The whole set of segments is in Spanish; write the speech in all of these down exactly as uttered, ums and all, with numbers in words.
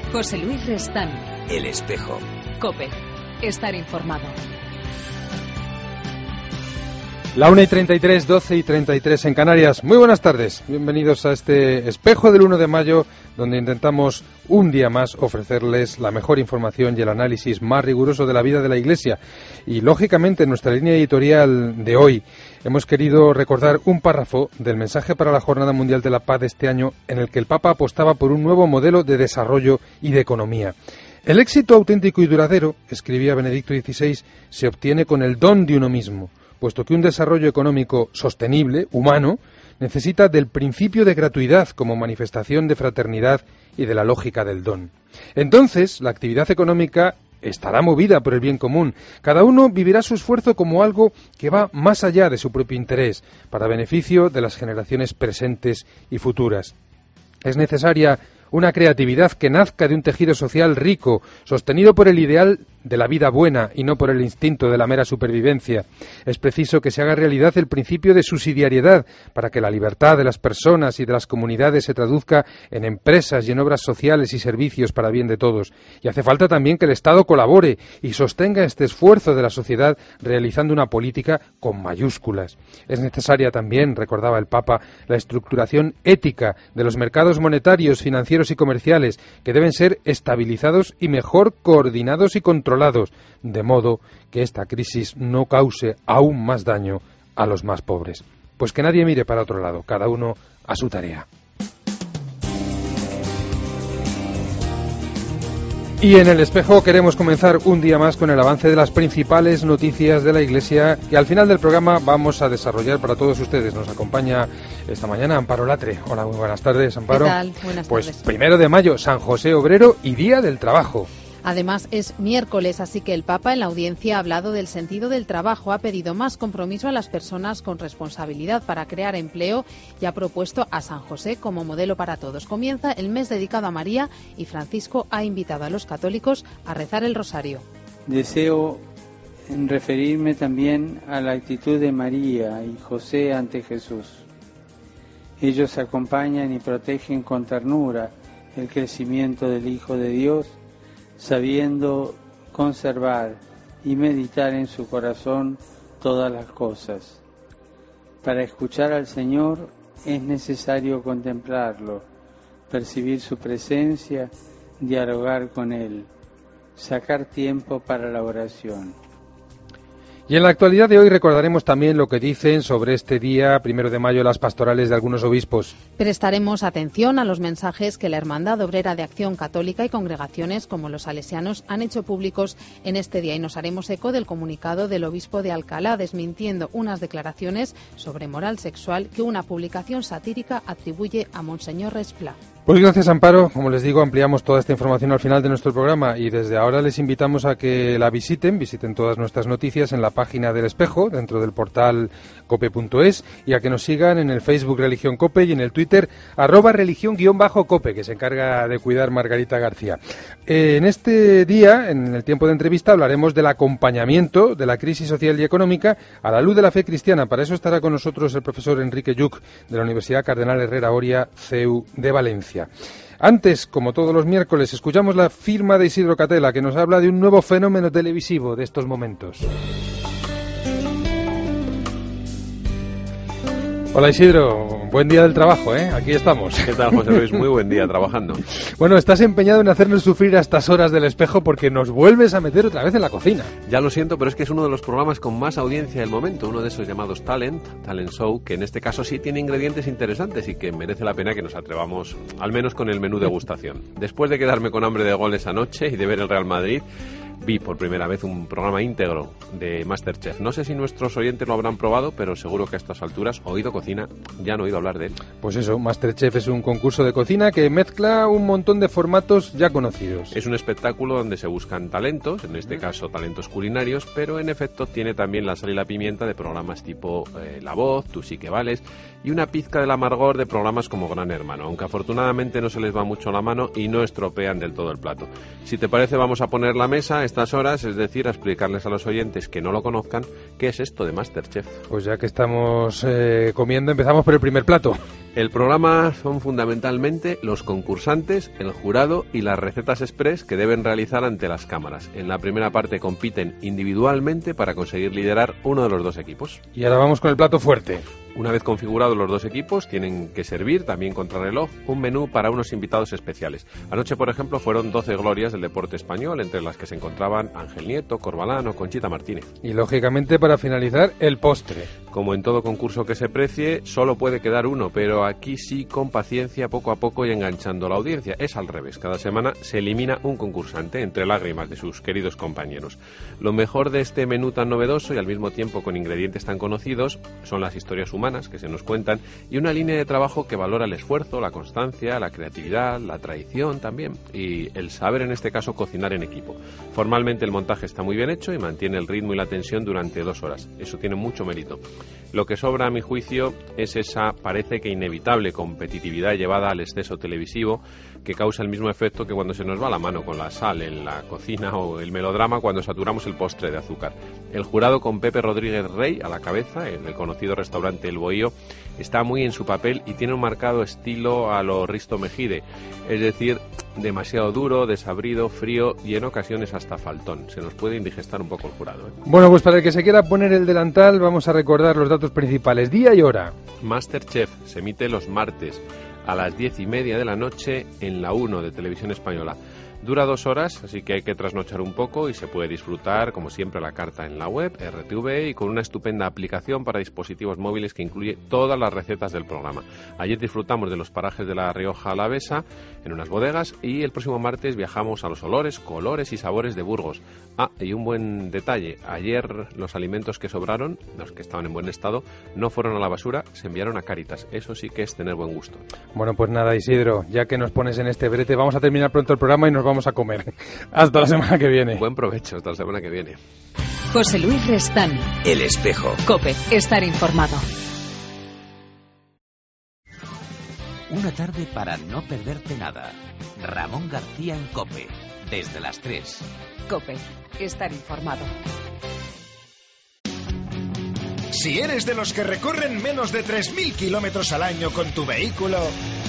José Luis Restán. El Espejo. COPE. Estar informado. La una y treinta y tres, doce y treinta y tres en Canarias. Muy buenas tardes. Bienvenidos a este Espejo del uno de mayo, donde intentamos un día más ofrecerles la mejor información y el análisis más riguroso de la vida de la Iglesia. Y, lógicamente, en nuestra línea editorial de hoy hemos querido recordar un párrafo del mensaje para la Jornada Mundial de la Paz de este año, en el que el Papa apostaba por un nuevo modelo de desarrollo y de economía. El éxito auténtico y duradero, escribía Benedicto dieciséis, se obtiene con el don de uno mismo, puesto que un desarrollo económico sostenible, humano, necesita del principio de gratuidad como manifestación de fraternidad y de la lógica del don. Entonces, la actividad económica estará movida por el bien común. Cada uno vivirá su esfuerzo como algo que va más allá de su propio interés, para beneficio de las generaciones presentes y futuras. Es necesaria una creatividad que nazca de un tejido social rico, sostenido por el ideal de la vida buena y no por el instinto de la mera supervivencia. Es preciso que se haga realidad el principio de subsidiariedad para que la libertad de las personas y de las comunidades se traduzca en empresas y en obras sociales y servicios para bien de todos. Y hace falta también que el Estado colabore y sostenga este esfuerzo de la sociedad realizando una política con mayúsculas. Es necesaria también, recordaba el Papa, la estructuración ética de los mercados monetarios, financieros y comerciales, que deben ser estabilizados y mejor coordinados y controlados, de modo que esta crisis no cause aún más daño a los más pobres. Pues que nadie mire para otro lado, cada uno a su tarea. Y en el Espejo queremos comenzar un día más con el avance de las principales noticias de la Iglesia, que al final del programa vamos a desarrollar para todos ustedes. Nos acompaña esta mañana Amparo Latre. Hola, muy buenas tardes, Amparo. ¿Qué tal? Buenas pues tardes. Primero de mayo, San José Obrero y Día del Trabajo. Además es miércoles, así que el Papa en la audiencia ha hablado del sentido del trabajo, ha pedido más compromiso a las personas con responsabilidad para crear empleo y ha propuesto a San José como modelo para todos. Comienza el mes dedicado a María y Francisco ha invitado a los católicos a rezar el rosario. Deseo referirme también a la actitud de María y José ante Jesús. Ellos acompañan y protegen con ternura el crecimiento del Hijo de Dios, sabiendo conservar y meditar en su corazón todas las cosas. Para escuchar al Señor es necesario contemplarlo, percibir su presencia, dialogar con Él, sacar tiempo para la oración. Y en la actualidad de hoy recordaremos también lo que dicen sobre este día, primero de mayo, las pastorales de algunos obispos. Prestaremos atención a los mensajes que la Hermandad Obrera de Acción Católica y congregaciones como los salesianos han hecho públicos en este día y nos haremos eco del comunicado del obispo de Alcalá desmintiendo unas declaraciones sobre moral sexual que una publicación satírica atribuye a Monseñor Resplá. Pues gracias, Amparo. Como les digo, ampliamos toda esta información al final de nuestro programa y desde ahora les invitamos a que la visiten, visiten todas nuestras noticias en la página del Espejo, dentro del portal cope punto es, y a que nos sigan en el Facebook Religión Cope y en el Twitter arroba religión-cope, que se encarga de cuidar Margarita García. Eh, en este día, en el tiempo de entrevista, hablaremos del acompañamiento de la crisis social y económica a la luz de la fe cristiana. Para eso estará con nosotros el profesor Enrique Lluch, de la Universidad Cardenal Herrera Oria, C E U de Valencia. Antes, como todos los miércoles, escuchamos la firma de Isidro Catela, que nos habla de un nuevo fenómeno televisivo de estos momentos. Hola Isidro, buen día del trabajo, ¿eh? Aquí estamos. ¿Qué tal, José Luis? Muy buen día trabajando. Bueno, estás empeñado en hacernos sufrir a estas horas del Espejo porque nos vuelves a meter otra vez en la cocina. Ya lo siento, pero es que es uno de los programas con más audiencia del momento, uno de esos llamados Talent, Talent Show, que en este caso sí tiene ingredientes interesantes y que merece la pena que nos atrevamos, al menos con el menú degustación. Después de quedarme con hambre de goles anoche y de ver el Real Madrid, vi por primera vez un programa íntegro de MasterChef. No sé si nuestros oyentes lo habrán probado, pero seguro que a estas alturas, oído cocina, ya han oído hablar de él. Pues eso, MasterChef es un concurso de cocina que mezcla un montón de formatos ya conocidos. Es un espectáculo donde se buscan talentos, en este caso talentos culinarios, pero en efecto tiene también la sal y la pimienta de programas tipo eh, La Voz, Tú sí que vales, y una pizca del amargor de programas como Gran Hermano, aunque afortunadamente no se les va mucho la mano y no estropean del todo el plato. Si te parece, vamos a poner la mesa a estas horas, es decir, a explicarles a los oyentes que no lo conozcan qué es esto de MasterChef. Pues ya que estamos eh, comiendo, empezamos por el primer plato. El programa son fundamentalmente los concursantes, el jurado y las recetas express que deben realizar ante las cámaras. En la primera parte compiten individualmente para conseguir liderar uno de los dos equipos. Y ahora vamos con el plato fuerte. Una vez configurados los dos equipos, tienen que servir, también contrarreloj, un menú para unos invitados especiales. Anoche, por ejemplo, fueron doce glorias del deporte español, entre las que se encontraban Ángel Nieto, Corbalán o Conchita Martínez. Y, lógicamente, para finalizar, el postre. Como en todo concurso que se precie, solo puede quedar uno, pero aquí sí, con paciencia, poco a poco y enganchando a la audiencia. Es al revés. Cada semana se elimina un concursante entre lágrimas de sus queridos compañeros. Lo mejor de este menú tan novedoso y al mismo tiempo con ingredientes tan conocidos son las historias humanas que se nos cuentan y una línea de trabajo que valora el esfuerzo, la constancia, la creatividad, la tradición también y el saber, en este caso, cocinar en equipo. Formalmente el montaje está muy bien hecho y mantiene el ritmo y la tensión durante dos horas. Eso tiene mucho mérito. Lo que sobra, a mi juicio, es esa, parece que inevitable, competitividad llevada al exceso televisivo que causa el mismo efecto que cuando se nos va la mano con la sal en la cocina o el melodrama cuando saturamos el postre de azúcar. El jurado, con Pepe Rodríguez Rey a la cabeza, en el conocido restaurante El Bohío, está muy en su papel y tiene un marcado estilo a lo Risto Mejide, es decir, demasiado duro, desabrido, frío y en ocasiones hasta faltón. Se nos puede indigestar un poco el jurado, ¿eh? Bueno, pues para el que se quiera poner el delantal, vamos a recordar los datos principales, día y hora. MasterChef se emite los martes a las diez y media de la noche en la uno de Televisión Española. Dura dos horas, así que hay que trasnochar un poco y se puede disfrutar, como siempre, la carta en la web, R T V, y con una estupenda aplicación para dispositivos móviles que incluye todas las recetas del programa. Ayer disfrutamos de los parajes de la Rioja Alavesa en unas bodegas y el próximo martes viajamos a los olores, colores y sabores de Burgos. Ah, y un buen detalle, ayer los alimentos que sobraron, los que estaban en buen estado, no fueron a la basura, se enviaron a Cáritas. Eso sí que es tener buen gusto. Bueno, pues nada, Isidro, ya que nos pones en este brete, vamos a terminar pronto el programa y nos vamos a comer. Hasta la semana que viene. Buen provecho, hasta la semana que viene. José Luis Restán. El Espejo. COPE. Estar informado. Una tarde para no perderte nada. Ramón García en COPE. Desde las tres. COPE. Estar informado. Si eres de los que recorren menos de tres mil kilómetros al año con tu vehículo,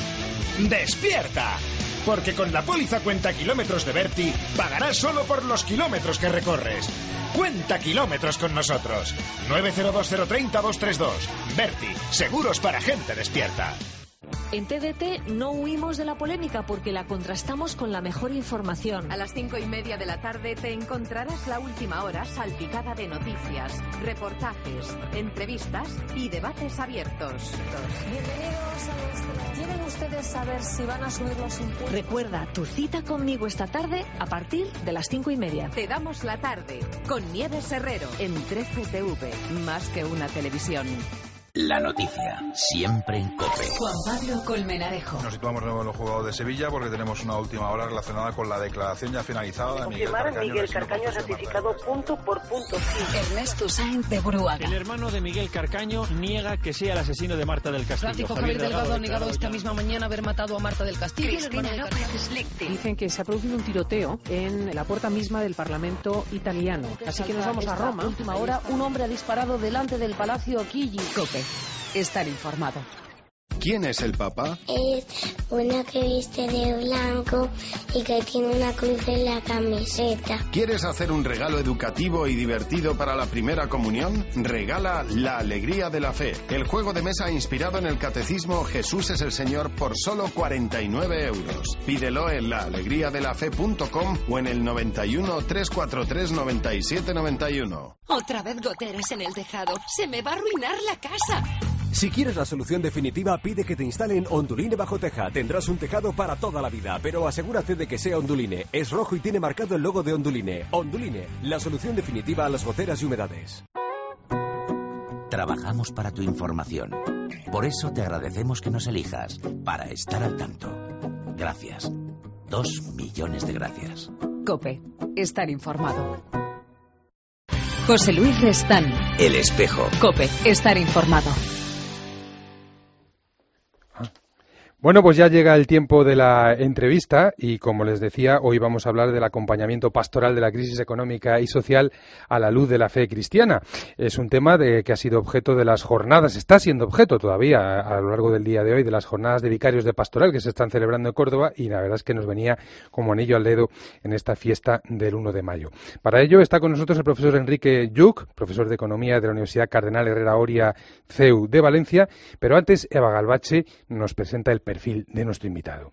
¡despierta! Porque con la póliza Cuenta Kilómetros de Berti pagarás solo por los kilómetros que recorres. Cuenta kilómetros con nosotros. nueve cero dos cero tres cero dos tres dos. Berti, seguros para gente despierta. En T D T no huimos de la polémica porque la contrastamos con la mejor información. A las cinco y media de la tarde te encontrarás la última hora salpicada de noticias, reportajes, entrevistas y debates abiertos. Bienvenidos a nuestro... ¿Quieren ustedes saber si van a subir los impuestos? Recuerda, tu cita conmigo esta tarde a partir de las cinco y media. Te damos la tarde con Nieves Herrero en trece T V, más que una televisión. La noticia, siempre en COPE. Juan Pablo Colmenarejo. Nos situamos de nuevo en los juzgados de Sevilla porque tenemos una última hora relacionada con la declaración ya finalizada de Miguel Carcaño. Miguel Carcaño certificado punto por punto. Sí. Ernesto Sáenz de Buruaga. El hermano de Miguel Carcaño niega que sea el asesino de Marta del Castillo. Francisco Javier Delgado ha negado esta misma mañana haber matado a Marta del Castillo. Cristina López Slichting. Dicen que se ha producido un tiroteo en la puerta misma del Parlamento italiano. Así que nos vamos a Roma. Última hora, un hombre ha disparado delante del Palacio Chigi. COPE. Estar informado. ¿Quién es el Papa? Es uno que viste de blanco y que tiene una cruz en la camiseta. ¿Quieres hacer un regalo educativo y divertido para la primera comunión? Regala La Alegría de la Fe, el juego de mesa inspirado en el catecismo Jesús es el Señor por solo cuarenta y nueve euros. Pídelo en la alegría de la fe punto com o en el noventa y uno, trescientos cuarenta y tres, noventa y siete noventa y uno. Otra vez goteras en el tejado. Se me va a arruinar la casa. Si quieres la solución definitiva, pide que te instalen Onduline bajo teja. Tendrás un tejado para toda la vida, pero asegúrate de que sea Onduline. Es rojo y tiene marcado el logo de Onduline. Onduline, la solución definitiva a las goteras y humedades. Trabajamos para tu información. Por eso te agradecemos que nos elijas, para estar al tanto. Gracias. Dos millones de gracias. COPE. Estar informado. José Luis Restán. El Espejo. COPE. Estar informado. Bueno, pues ya llega el tiempo de la entrevista y, como les decía, hoy vamos a hablar del acompañamiento pastoral de la crisis económica y social a la luz de la fe cristiana. Es un tema de, que ha sido objeto de las jornadas, está siendo objeto todavía a, a lo largo del día de hoy de las jornadas de vicarios de pastoral que se están celebrando en Córdoba, y la verdad es que nos venía como anillo al dedo en esta fiesta del uno de mayo. Para ello está con nosotros el profesor Enrique Lluch, profesor de Economía de la Universidad Cardenal Herrera Oria C E U de Valencia, pero antes Eva Galvache nos presenta el perfil de nuestro invitado.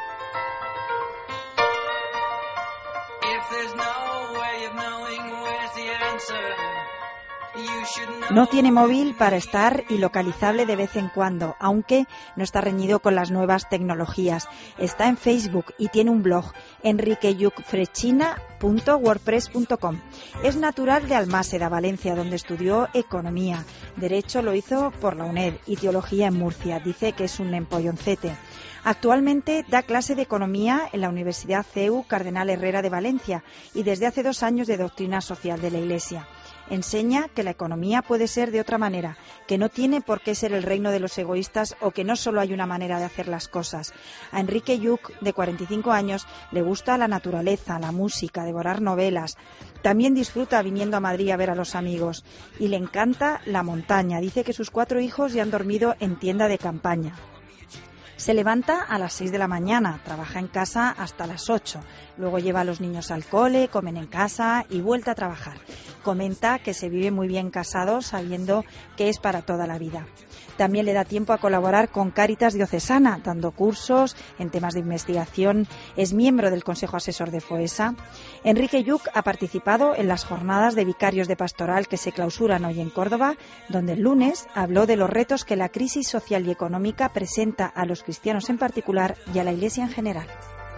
No tiene móvil para estar y localizable de vez en cuando, aunque no está reñido con las nuevas tecnologías. Está en Facebook y tiene un blog, enrique lluch frechina punto wordpress punto com. Es natural de Almássera, Valencia, donde estudió Economía. Derecho lo hizo por la UNED y Teología en Murcia. Dice que es un empolloncete. Actualmente da clase de Economía en la Universidad C E U Cardenal Herrera de Valencia y desde hace dos años de Doctrina Social de la Iglesia. Enseña que la economía puede ser de otra manera, que no tiene por qué ser el reino de los egoístas o que no solo hay una manera de hacer las cosas. A Enrique Lluch, de cuarenta y cinco años, le gusta la naturaleza, la música, devorar novelas. También disfruta viniendo a Madrid a ver a los amigos. Y le encanta la montaña. Dice que sus cuatro hijos ya han dormido en tienda de campaña. Se levanta a las seis de la mañana, trabaja en casa hasta las ocho. Luego lleva a los niños al cole, comen en casa y vuelta a trabajar. Comenta que se vive muy bien casado sabiendo que es para toda la vida. También le da tiempo a colaborar con Cáritas Diocesana, dando cursos en temas de investigación. Es miembro del Consejo Asesor de FOESA. Enrique Lluch ha participado en las jornadas de vicarios de pastoral que se clausuran hoy en Córdoba, donde el lunes habló de los retos que la crisis social y económica presenta a los cristianos en particular y a la Iglesia en general.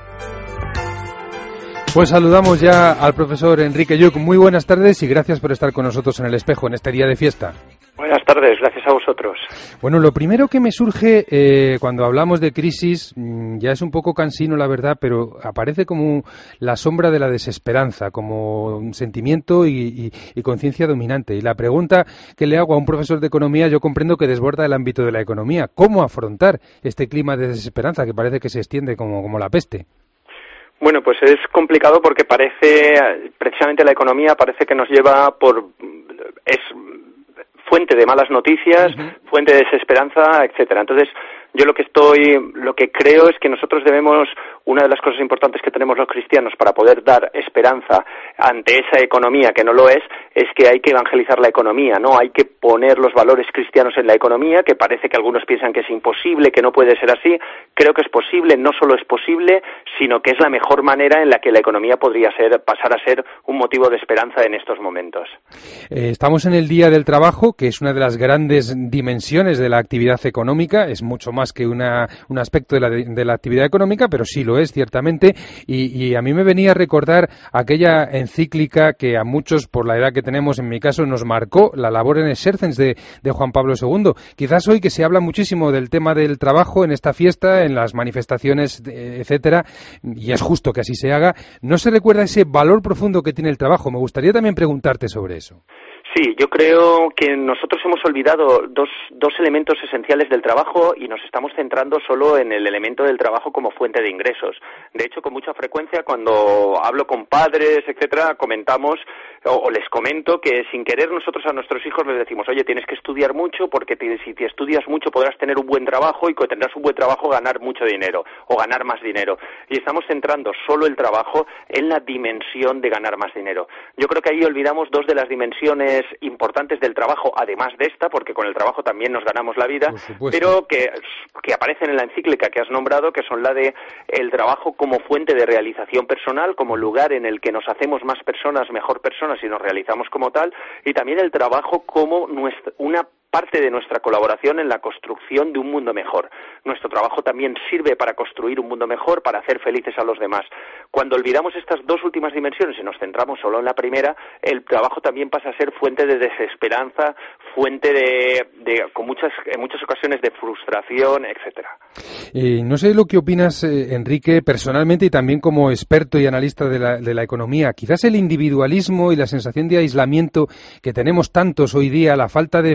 Pues saludamos ya al profesor Enrique Lluch. Muy buenas tardes y gracias por estar con nosotros en el Espejo en este día de fiesta. Buenas tardes, gracias a vosotros. Bueno, lo primero que me surge eh, cuando hablamos de crisis, mmm, ya es un poco cansino la verdad, pero aparece como la sombra de la desesperanza, como un sentimiento y, y, y conciencia dominante. Y la pregunta que le hago a un profesor de economía, yo comprendo que desborda el ámbito de la economía. ¿Cómo afrontar este clima de desesperanza que parece que se extiende como, como la peste? Bueno, pues es complicado porque parece, precisamente la economía parece que nos lleva por... es fuente de malas noticias, uh-huh. fuente de desesperanza, etcétera. Entonces, yo lo que estoy, lo que creo es que nosotros debemos, una de las cosas importantes que tenemos los cristianos para poder dar esperanza ante esa economía que no lo es, es que hay que evangelizar la economía, ¿no? Hay que poner los valores cristianos en la economía, que parece que algunos piensan que es imposible, que no puede ser así. Creo que es posible, no solo es posible, sino que es la mejor manera en la que la economía podría ser, pasar a ser un motivo de esperanza en estos momentos. Eh, estamos en el Día del Trabajo, que es una de las grandes dimensiones de la actividad económica, es mucho más que una, un aspecto de la, de la actividad económica, pero sí lo es ciertamente, y, y a mí me venía a recordar aquella encíclica que a muchos, por la edad que tenemos, en mi caso, nos marcó, la Labor en Exercens de, de Juan Pablo segundo. Quizás hoy que se habla muchísimo del tema del trabajo en esta fiesta, en las manifestaciones, etcétera, y es justo que así se haga, no se recuerda ese valor profundo que tiene el trabajo. Me gustaría también preguntarte sobre eso. Sí, yo creo que nosotros hemos olvidado dos, dos elementos esenciales del trabajo y nos estamos centrando solo en el elemento del trabajo como fuente de ingresos. De hecho, con mucha frecuencia cuando hablo con padres, etcétera, comentamos o, o les comento que sin querer nosotros a nuestros hijos les decimos, oye, tienes que estudiar mucho porque te, si te estudias mucho podrás tener un buen trabajo y cuando tendrás un buen trabajo ganar mucho dinero o ganar más dinero. Y estamos centrando solo el trabajo en la dimensión de ganar más dinero. Yo creo que ahí olvidamos dos de las dimensiones importantes del trabajo, además de esta, porque con el trabajo también nos ganamos la vida, pero que, que aparecen en la encíclica que has nombrado, que son la de el trabajo como fuente de realización personal, como lugar en el que nos hacemos más personas, mejor personas y nos realizamos como tal, y también el trabajo como nuestra, una parte de nuestra colaboración en la construcción de un mundo mejor. Nuestro trabajo también sirve para construir un mundo mejor, para hacer felices a los demás. Cuando olvidamos estas dos últimas dimensiones y nos centramos solo en la primera, el trabajo también pasa a ser fuente de desesperanza, fuente de, de con muchas, en muchas ocasiones de frustración, etcétera. Eh, no sé lo que opinas, eh, Enrique, personalmente y también como experto y analista de la, de la economía. Quizás el individualismo y la sensación de aislamiento que tenemos tantos hoy día, la falta de fenómenos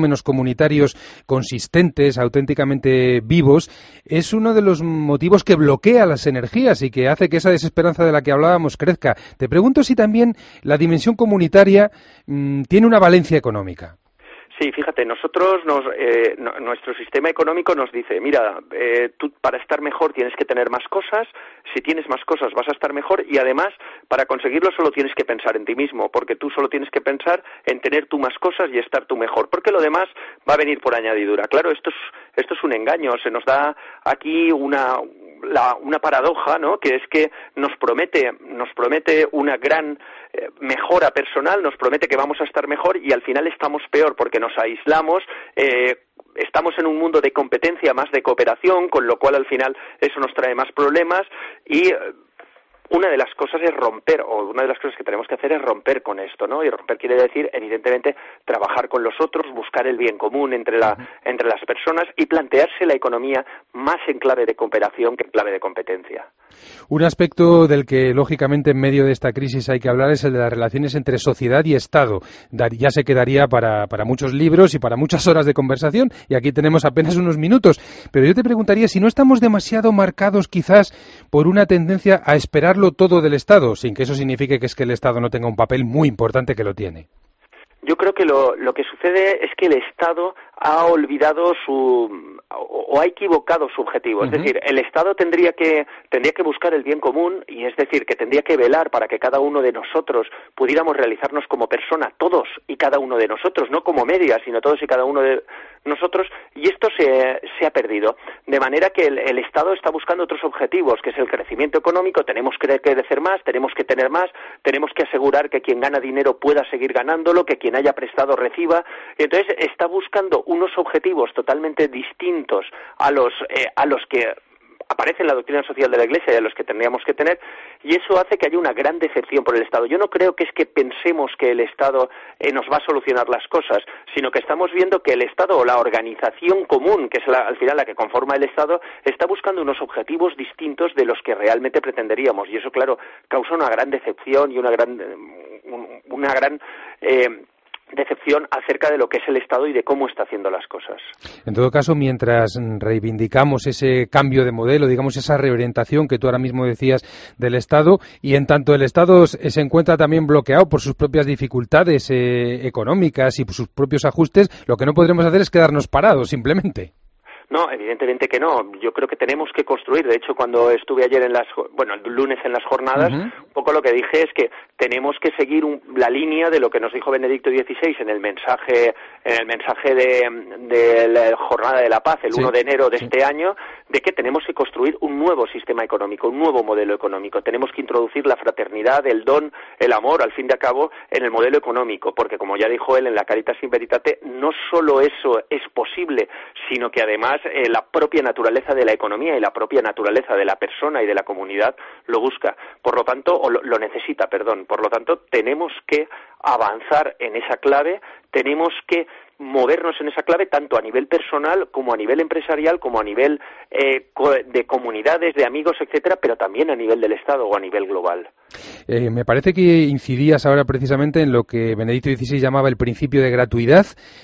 fenómenos comunitarios consistentes, auténticamente vivos, es uno de los motivos que bloquea las energías y que hace que esa desesperanza de la que hablábamos crezca. Te pregunto si también la dimensión comunitaria mmm, tiene una valencia económica. Sí, fíjate, nosotros, nos, eh, no, nuestro sistema económico nos dice, mira, eh, tú para estar mejor tienes que tener más cosas, si tienes más cosas vas a estar mejor y además para conseguirlo solo tienes que pensar en ti mismo, porque tú solo tienes que pensar en tener tú más cosas y estar tú mejor, porque lo demás va a venir por añadidura. Claro, esto es, esto es un engaño, se nos da aquí una... La, una paradoja, ¿no?, que es que nos promete, nos promete una gran eh, mejora personal, nos promete que vamos a estar mejor y al final estamos peor porque nos aislamos, eh, estamos en un mundo de competencia más de cooperación, con lo cual al final eso nos trae más problemas y eh, una de las cosas es romper, o una de las cosas que tenemos que hacer es romper con esto, ¿no? Y romper quiere decir, evidentemente, trabajar con los otros, buscar el bien común entre la, entre las personas y plantearse la economía más en clave de cooperación que en clave de competencia. Un aspecto del que, lógicamente, en medio de esta crisis hay que hablar es el de las relaciones entre sociedad y Estado. Ya se quedaría para, para muchos libros y para muchas horas de conversación, y aquí tenemos apenas unos minutos. Pero yo te preguntaría si no estamos demasiado marcados, quizás, por una tendencia a esperarlo todo del Estado, sin que eso signifique que es que el Estado no tenga un papel muy importante, que lo tiene. Yo creo que lo, lo que sucede es que el Estado ha olvidado su o, o ha equivocado su objetivo. Uh-huh. Es decir, el Estado tendría que tendría que buscar el bien común y es decir, que tendría que velar para que cada uno de nosotros pudiéramos realizarnos como persona, todos y cada uno de nosotros, no como media, sino todos y cada uno de nosotros, y esto se, se ha perdido. De manera que el, el Estado está buscando otros objetivos, que es el crecimiento económico. Tenemos que crecer más, tenemos que tener más, tenemos que asegurar que quien gana dinero pueda seguir ganándolo, que quien haya prestado reciba. Y entonces está buscando unos objetivos totalmente distintos a los eh, a los que aparece en la doctrina social de la Iglesia y a los que tendríamos que tener, y eso hace que haya una gran decepción por el Estado. Yo no creo que es que pensemos que el Estado eh, nos va a solucionar las cosas, sino que estamos viendo que el Estado o la organización común, que es la, al final la que conforma el Estado, está buscando unos objetivos distintos de los que realmente pretenderíamos, y eso, claro, causa una gran decepción y una gran, una gran eh, decepción acerca de lo que es el Estado y de cómo está haciendo las cosas. En todo caso, mientras reivindicamos ese cambio de modelo, digamos esa reorientación que tú ahora mismo decías del Estado, y en tanto el Estado se encuentra también bloqueado por sus propias dificultades eh, económicas y por sus propios ajustes, lo que no podremos hacer es quedarnos parados, simplemente. No, evidentemente que no. Yo creo que tenemos que construir. De hecho, cuando estuve ayer en las, bueno, el lunes en las jornadas, uh-huh. un poco lo que dije es que tenemos que seguir un, la línea de lo que nos dijo Benedicto dieciséis en el mensaje, en el mensaje de, de la Jornada de la Paz, el sí, uno de enero de sí. este año, de que tenemos que construir un nuevo sistema económico, un nuevo modelo económico. Tenemos que introducir la fraternidad, el don, el amor, al fin de cabo, en el modelo económico, porque como ya dijo él en la Caritas in Veritate, no solo eso es posible, sino que además Eh, la propia naturaleza de la economía y la propia naturaleza de la persona y de la comunidad lo busca, por lo tanto, o lo, lo necesita, perdón, por lo tanto, tenemos que avanzar en esa clave, tenemos que movernos en esa clave tanto a nivel personal como a nivel empresarial, como a nivel eh, de comunidades, de amigos, etcétera, pero también a nivel del Estado o a nivel global. Eh, me parece que incidías ahora precisamente en lo que Benedicto dieciséis llamaba el principio de gratuidad.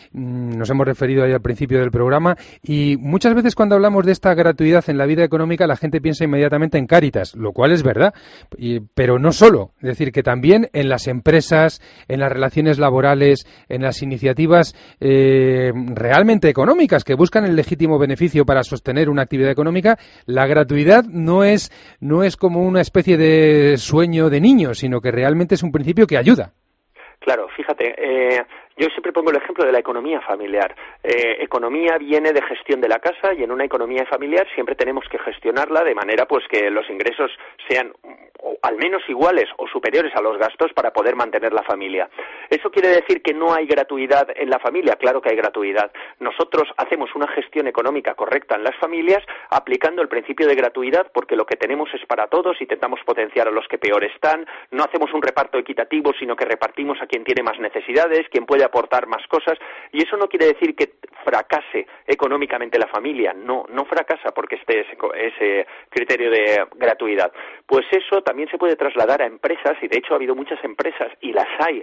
Nos hemos referido ahí al principio del programa, y muchas veces cuando hablamos de esta gratuidad en la vida económica la gente piensa inmediatamente en Cáritas, lo cual es verdad, y, pero no solo, es decir, que también en las empresas, en las relaciones laborales, en las iniciativas eh, realmente económicas que buscan el legítimo beneficio para sostener una actividad económica, la gratuidad no es, no es como una especie de sueño de niño, sino que realmente es un principio que ayuda. Claro, fíjate, eh, yo siempre pongo el ejemplo de la economía familiar. Eh, economía viene de gestión de la casa, y en una economía familiar siempre tenemos que gestionarla de manera pues que los ingresos sean o al menos iguales o superiores a los gastos para poder mantener la familia. ¿Eso quiere decir que no hay gratuidad en la familia? Claro que hay gratuidad. Nosotros hacemos una gestión económica correcta en las familias aplicando el principio de gratuidad, porque lo que tenemos es para todos, intentamos potenciar a los que peor están, no hacemos un reparto equitativo, sino que repartimos a quien tiene más necesidades, quien puede aportar más cosas, y eso no quiere decir que fracase económicamente la familia, no, no fracasa porque esté ese, ese criterio de gratuidad. Pues eso también se puede trasladar a empresas, y de hecho ha habido muchas empresas, y las hay,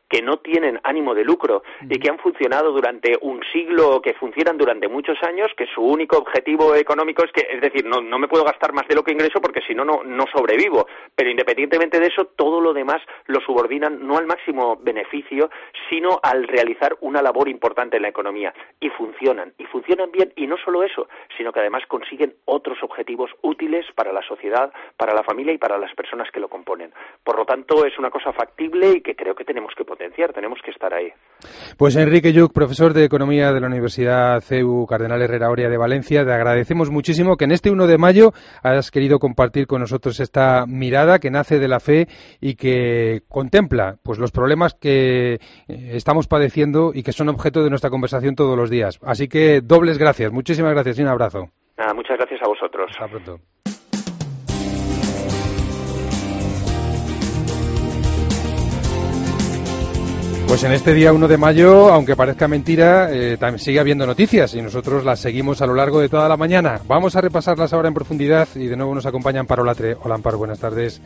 que no tienen ánimo de lucro y que han funcionado durante un siglo, que funcionan durante muchos años, que su único objetivo económico es que, es decir, no, no me puedo gastar más de lo que ingreso porque si no, no, no sobrevivo. Pero independientemente de eso, todo lo demás lo subordinan no al máximo beneficio, sino al realizar una labor importante en la economía. Y funcionan, y funcionan bien, y no solo eso, sino que además consiguen otros objetivos útiles para la sociedad, para la familia y para las personas que lo componen. Por lo tanto, es una cosa factible y que creo que tenemos que potenciar, tenemos que estar ahí. Pues Enrique Lluch, profesor de Economía de la Universidad C E U Cardenal Herrera Oria de Valencia, te agradecemos muchísimo que en este uno de mayo hayas querido compartir con nosotros esta mirada que nace de la fe y que contempla pues los problemas que estamos padeciendo y que son objeto de nuestra conversación todos los días. Así que dobles gracias, muchísimas gracias y un abrazo. Nada, muchas gracias a vosotros. Hasta pronto. Pues en este día uno de mayo, aunque parezca mentira, eh, también sigue habiendo noticias y nosotros las seguimos a lo largo de toda la mañana. Vamos a repasarlas ahora en profundidad y de nuevo nos acompaña Amparo Latre. Hola Amparo, buenas tardes.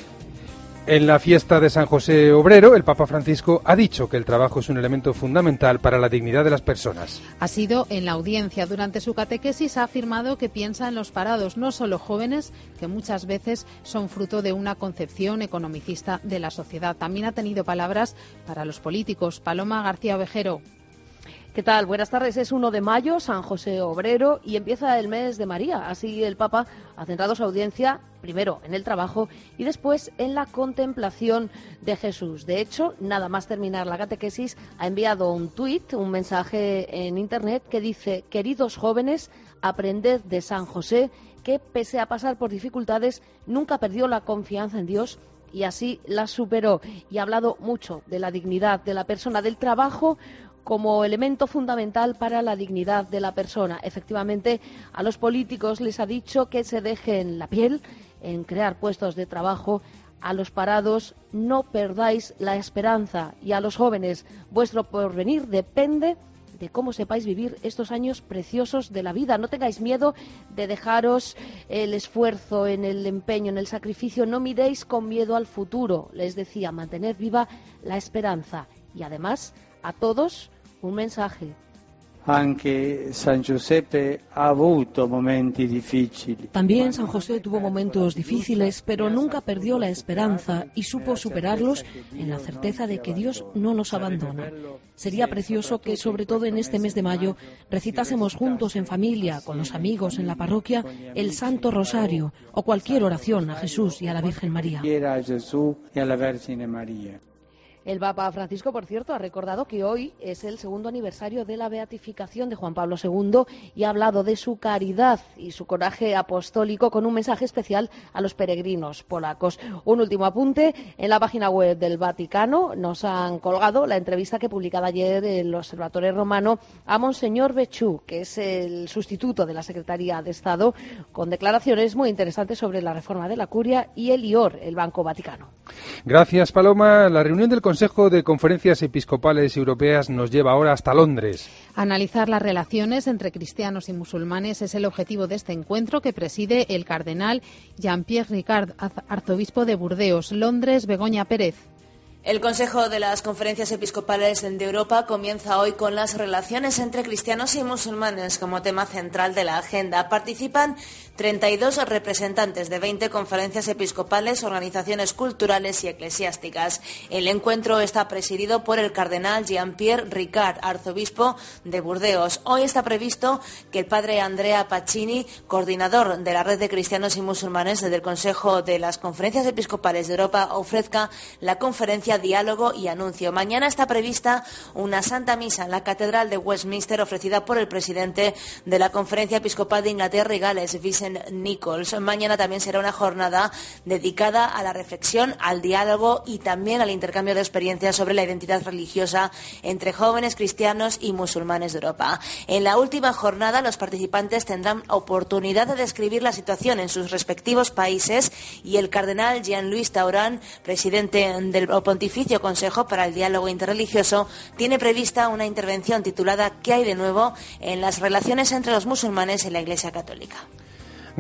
En la fiesta de San José Obrero, el Papa Francisco ha dicho que el trabajo es un elemento fundamental para la dignidad de las personas. Ha sido en la audiencia. Durante su catequesis ha afirmado que piensa en los parados, no solo jóvenes, que muchas veces son fruto de una concepción economicista de la sociedad. También ha tenido palabras para los políticos. Paloma García Ovejero. ¿Qué tal? Buenas tardes. Es uno de mayo, San José Obrero, y empieza el mes de María. Así el Papa ha centrado su audiencia primero en el trabajo y después en la contemplación de Jesús. De hecho, nada más terminar la catequesis, ha enviado un tuit, un mensaje en Internet que dice: queridos jóvenes, aprended de San José, que pese a pasar por dificultades, nunca perdió la confianza en Dios y así la superó. Y ha hablado mucho de la dignidad de la persona, del trabajo como elemento fundamental para la dignidad de la persona. Efectivamente, a los políticos les ha dicho que se dejen la piel en crear puestos de trabajo. A los parados, no perdáis la esperanza. Y a los jóvenes, vuestro porvenir depende de cómo sepáis vivir estos años preciosos de la vida. No tengáis miedo de dejaros el esfuerzo, en el empeño, en el sacrificio. No miréis con miedo al futuro. Les decía, mantener viva la esperanza. Y además, a todos, un mensaje. Anche San Giuseppe ha avuto momenti difficili. También San José tuvo momentos difíciles, pero nunca perdió la esperanza y supo superarlos en la certeza de que Dios no nos abandona. Sería precioso que, sobre todo en este mes de mayo, recitásemos juntos en familia, con los amigos en la parroquia, el Santo Rosario o cualquier oración a Jesús y a la Virgen María. A Jesús y a la Virgen María. El Papa Francisco, por cierto, ha recordado que hoy es el segundo aniversario de la beatificación de Juan Pablo segundo y ha hablado de su caridad y su coraje apostólico con un mensaje especial a los peregrinos polacos. Un último apunte, en la página web del Vaticano nos han colgado la entrevista que publicaba ayer el Observatorio Romano a Monseñor Bechú, que es el sustituto de la Secretaría de Estado, con declaraciones muy interesantes sobre la reforma de la Curia y el I O R, el Banco Vaticano. Gracias, Paloma. La reunión del Consejo de Conferencias Episcopales Europeas nos lleva ahora hasta Londres. Analizar las relaciones entre cristianos y musulmanes es el objetivo de este encuentro que preside el cardenal Jean-Pierre Ricard, arzobispo de Burdeos. Londres, Begoña Pérez. El Consejo de las Conferencias Episcopales de Europa comienza hoy con las relaciones entre cristianos y musulmanes como tema central de la agenda. Participan treinta y dos representantes de veinte conferencias episcopales, organizaciones culturales y eclesiásticas. El encuentro está presidido por el cardenal Jean-Pierre Ricard, arzobispo de Burdeos. Hoy está previsto que el padre Andrea Pacini, coordinador de la red de cristianos y musulmanes del Consejo de las Conferencias Episcopales de Europa, ofrezca la conferencia Diálogo y Anuncio. Mañana está prevista una Santa Misa en la Catedral de Westminster ofrecida por el presidente de la Conferencia Episcopal de Inglaterra y Gales, Vincent Nichols. Mañana también será una jornada dedicada a la reflexión, al diálogo y también al intercambio de experiencias sobre la identidad religiosa entre jóvenes cristianos y musulmanes de Europa. En la última jornada, los participantes tendrán oportunidad de describir la situación en sus respectivos países y el cardenal Jean-Louis Tauran, presidente del Pontificio Consejo para el Diálogo Interreligioso, tiene prevista una intervención titulada ¿Qué hay de nuevo en las relaciones entre los musulmanes y la Iglesia Católica?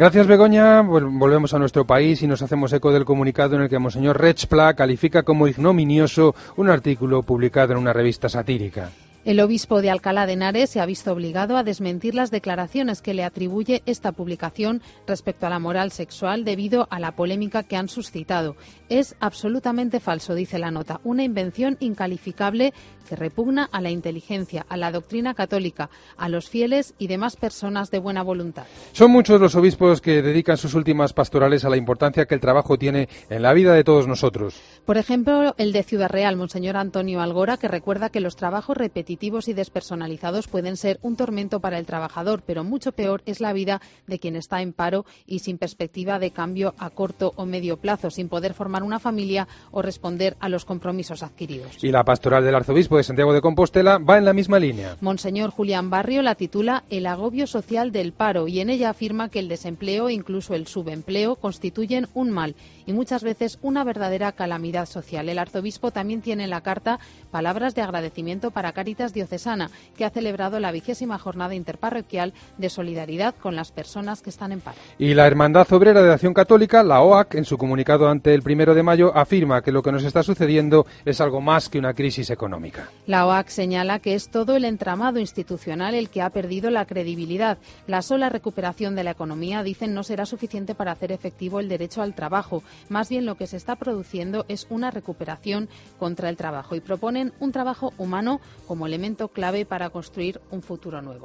Gracias, Begoña. Volvemos a nuestro país y nos hacemos eco del comunicado en el que Monseñor Rechpla califica como ignominioso un artículo publicado en una revista satírica. El obispo de Alcalá de Henares se ha visto obligado a desmentir las declaraciones que le atribuye esta publicación respecto a la moral sexual debido a la polémica que han suscitado. Es absolutamente falso, dice la nota, una invención incalificable que repugna a la inteligencia, a la doctrina católica, a los fieles y demás personas de buena voluntad. Son muchos los obispos que dedican sus últimas pastorales a la importancia que el trabajo tiene en la vida de todos nosotros. Por ejemplo, el de Ciudad Real, Monseñor Antonio Algora, que recuerda que los trabajos repetitivos y despersonalizados pueden ser un tormento para el trabajador, pero mucho peor es la vida de quien está en paro y sin perspectiva de cambio a corto o medio plazo, sin poder formar una familia o responder a los compromisos adquiridos. Y la pastoral del arzobispo de Santiago de Compostela va en la misma línea. Monseñor Julián Barrio la titula El agobio social del paro y en ella afirma que el desempleo e incluso el subempleo constituyen un mal y muchas veces una verdadera calamidad social. El arzobispo también tiene en la carta palabras de agradecimiento para Cáritas Diocesana, que ha celebrado la vigésima jornada interparroquial de solidaridad con las personas que están en paro. Y la Hermandad Obrera de Acción Católica, la O A C, en su comunicado ante el primero de mayo, afirma que lo que nos está sucediendo es algo más que una crisis económica. La O A C señala que es todo el entramado institucional el que ha perdido la credibilidad. La sola recuperación de la economía, dicen, no será suficiente para hacer efectivo el derecho al trabajo. Más bien lo que se está produciendo es una recuperación contra el trabajo y proponen un trabajo humano como elemento clave para construir un futuro nuevo.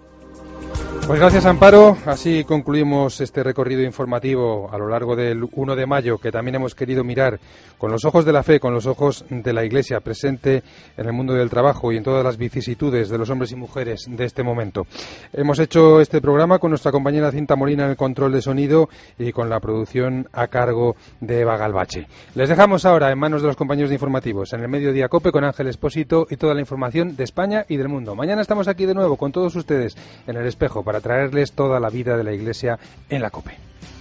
Pues gracias, Amparo. Así concluimos este recorrido informativo a lo largo del uno de mayo, que también hemos querido mirar con los ojos de la fe, con los ojos de la Iglesia presente en el mundo del trabajo y en todas las vicisitudes de los hombres y mujeres de este momento. Hemos hecho este programa con nuestra compañera Cinta Molina en el control de sonido y con la producción a cargo de Eva Galvache. Les dejamos ahora en manos de los compañeros de informativos en el Mediodía COPE con Ángel Expósito y toda la información de España y del mundo. Mañana estamos aquí de nuevo con todos ustedes en El Espejo para traerles toda la vida de la Iglesia en la COPE.